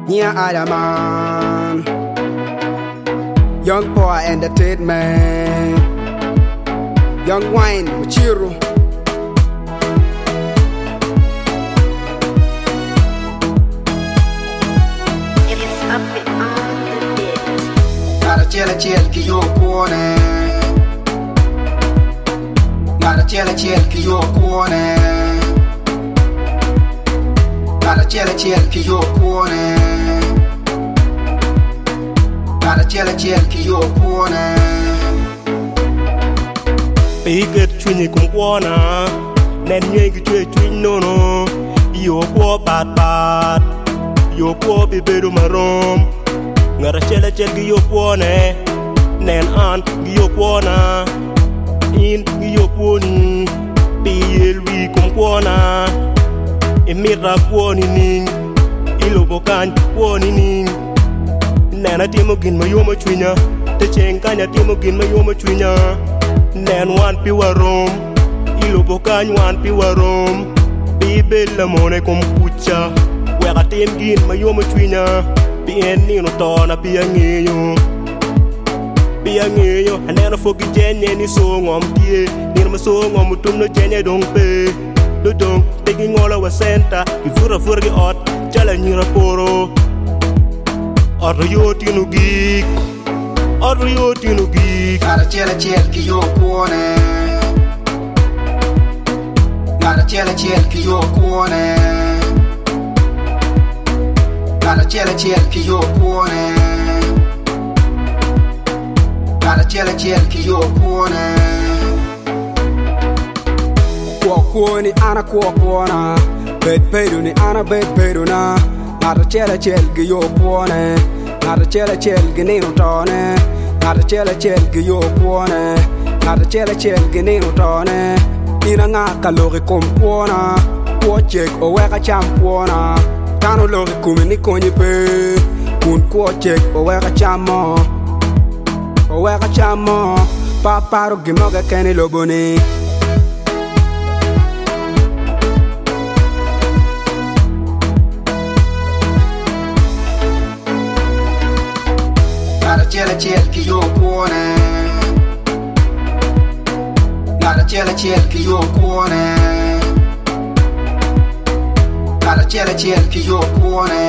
Nia Adaman, Young Boy Entertainment, Young Wine Muchiru. It's up and on the beat. Gotta chill ki yo kuone. Gotta chill ki yo kuone. Gotta chill ki yo kuone. Gotta chill ki yo kuone. Piget chwinyi kum kuona nen nye ki chwiny nono yo kuo pat yo kuo bibedo marom ngara chele ki yo kuone nen an gi yo kuona in gi yo kuoni piyel wi kum kuona imira kuoni ning ilobo kan kuoni ning nena timo gin mayoma chwinya te cheng kanya timo gin mayoma chwinya nen wan pi warom ilobo kany wan pi warom bibel la mone kom kucha weka tim gin mayoma chwinya bien nino tona pi ang'eyo aneno fogi jenye ni so ngom tie nino ma so ngom tum no jenye dong pe do dong tegi ngola wa senta ki fura gi ot chala nyira poro ot yo tinu gik Gotta chill ki yo kuone. Gotta chill ki yo kuone. Gotta chill ki yo kuone. Gotta chill ki yo kuone. Kuoni ana kuona. Bet pedu ni ana bet pedu na. Gotta chill ki yo kuone. Gotta chill ki nino tone. Gotta chill ki yo kuone. Gotta chill ki nino tone. Ina nga kalori kom kuona. Kuo chek o weka cham kuona. Tano lori kumi ni konyi pe. Kun kuo chek o weka chamo. O weka chamo. Paparo gimoga keni loboni. Chill ki yo kuone. Gotta chill ki yo kuone. Gotta chill ki yo kuone.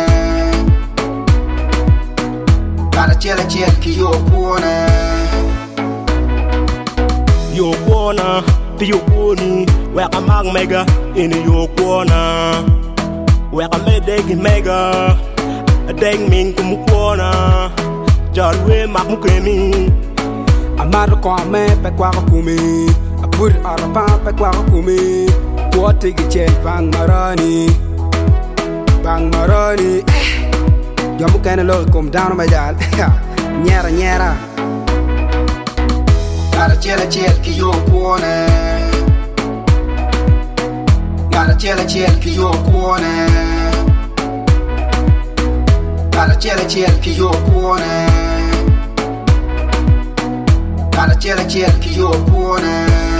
Gotta chill ki yo kuone. yo kuona ti yo kuoni weka mag mega in yo kuona weka medegi mega deng min kum kuona jalwe mak mukemi Amado kwa me pe kwa kumi. Apur arapa pe kwa kumi. Kuote gi chel bang marani. Jamu kene lo kom down my dal. Nyera. Gotta chill ki yo kuone. Gotta chill ki yo kuone. Gotta chill ki yo kuone. Gotta chill ki yo kuone.